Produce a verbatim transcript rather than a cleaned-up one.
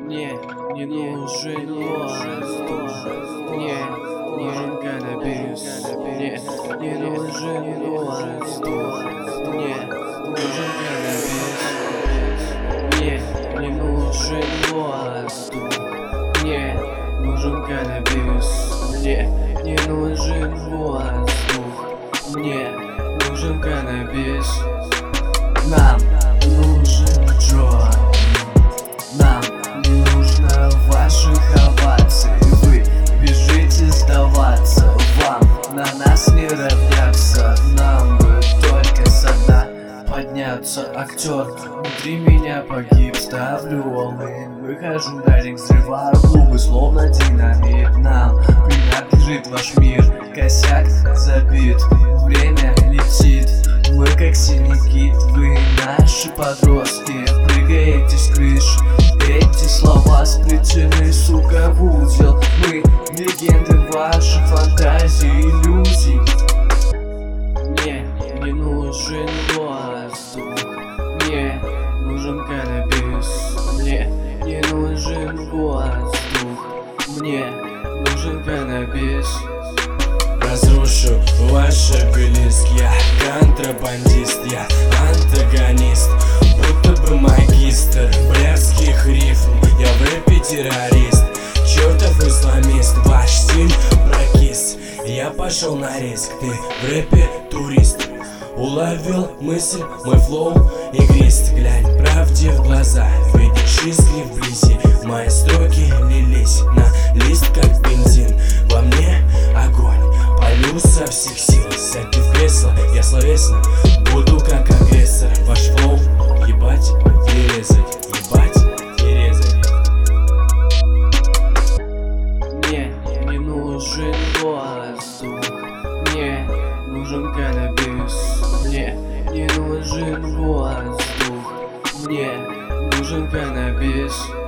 Мне не нужен воздух, мне нужен каннабис. Мне не нужен воздух, мне нужен каннабис. Мне не нужен воздух, мне нужен каннабис. Мне не нужен воздух, мне нужен каннабис. Нам нужен джой, нам не нужно ваших оваций. Вы бежите сдаваться, вам на нас не равняться. Нам бы только со дна подняться. Актер внутри меня погиб, ставлю all-in, выхожу на ринг, взрываю клубы, словно динамит. Нам принадлежит ваш мир, косяк забит, время летит. Мы как синий кит, вы наши подростки, прыгаете с крыш. Эти слова сплетены, сука, в узел. Мы легенды ваших фантазий, иллюзий. Мне не нужен воздух, мне нужен каннабис. Мне не нужен воздух, мне нужен каннабис. Разрушу ваш обелиск, я контрабандист, я антагонист, будто бы магистр блядских рифм. Я в рэпе террорист, чертов исламист, ваш стиль прокис. Я пошел на риск, ты в рэпе турист. Уловил мысль, мой флоу игрист. Глянь правде в глаза, выйди счастлив вблизи. Мои строки лились на лист, как бензин. Во мне огонь, полю со всех сил. Сядьте в кресло, я словесно буду как агрессор. Ваш флоу ебать и резать, ебать и резать. Мне не нужен воздух, мне нужен каннабис. Мне не нужен воздух, мне нужен каннабис.